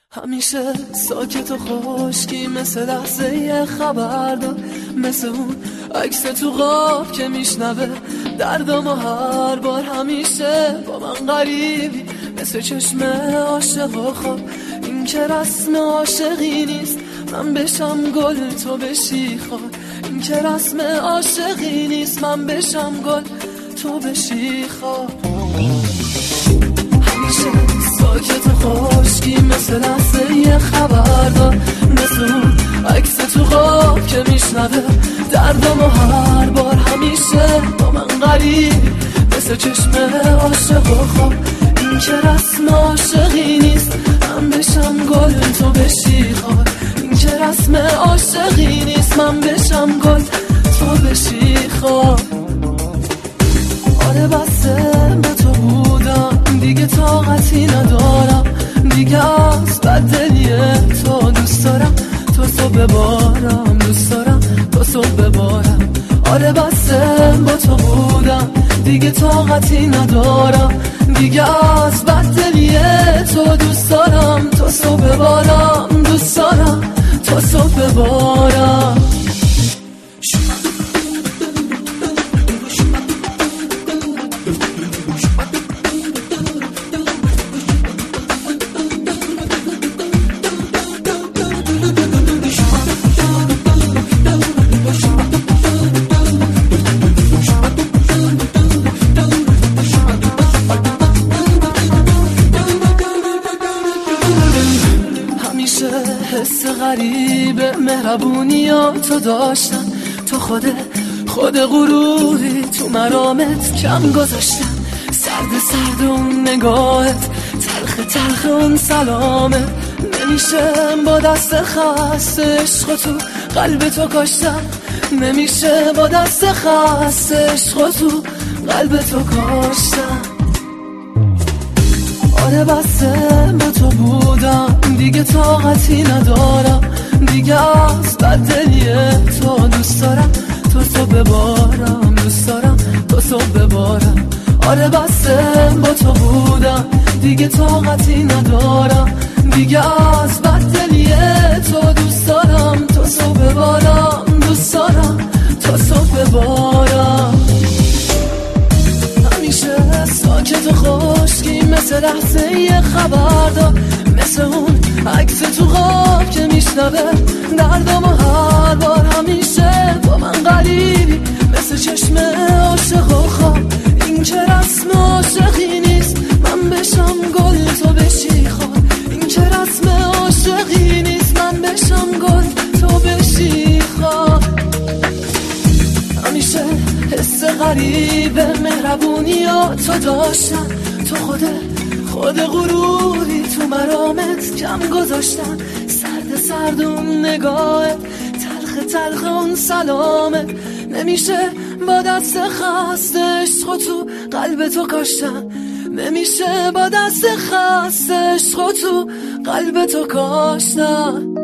همیشه ساکت و خشکی مثل لحظه خبردار، مثل اون عکس تو خواب که میشنوه دردامو هر بار. همیشه با من غریبی مثل چشم عاشق و خواب. این که رسم عاشقی نیست من بشم گل تو بشی خار. این که رسم عاشقی نیست من بشم گل تو بشی خار. همیشه ساکت و خشکی مثل لحظه خبردار، مثل اون عکس تو خواب که میشنوه دردامو هر بار. همیشه با من غریبی مثل چشم عاشق و خواب. این که رسم عاشقی نیست من بشم گل تو بشی خار. این که رسم عاشقی نیست من بشم گل تو بشی خار. آره بسه به تو بودم دیگه طاقتی ندارم، دیگه از بددلی تو دوست دارم تو صبح ببارم، دوست دارم تو صبح ببارم. آره بسه با تو بودم دیگه طاقتی ندارم، دیگه از بددلی تو دوست دارم تو صبح ببارم، دوست دارم تو صبح ببارم. حس غریب مهربونیاتو داشتم، تو خود غروری تو مرامت کم گذاشتم. سرد اون نگاهت، تلخ اون سلامت. نمیشه با دست خسته عشق تو قلب تو کاشتم، نمیشه با دست خسته عشق تو قلب تو کاشتم. آره بسه با تو بودم دیگه طاقتی ندارم، دیگه از بددلی تو دوست دارم تو صبح ببارم، دوست دارم تو صبح ببارم. آره بسه با تو بودم دیگه طاقتی ندارم، دیگه از بددلی تو دوست دارم تو صبح ببارم، دوست دارم تو صبح ببارم. همیشه ساکت و خشکی مثل لحظه خبردار، مثل اون عکس تو خواب که میشنوه دردامو هر بار. همیشه با من غریبی مثل چشم عاشق و خواب. این که رسم عاشقی نیست من بشم گل تو بشی خار. این که رسم عاشقی نیست من بشم گل تو بشی خار. همیشه حس غریب مهربونیاتو داشتم، تو خود غروری تو مرامت کم گذاشتم. سرد اون نگاهت، تلخ اون سلامت. نمیشه با دست خسته عشق تو قلب تو کاشتم، نمیشه با دست خسته عشق تو قلب تو کاشتم.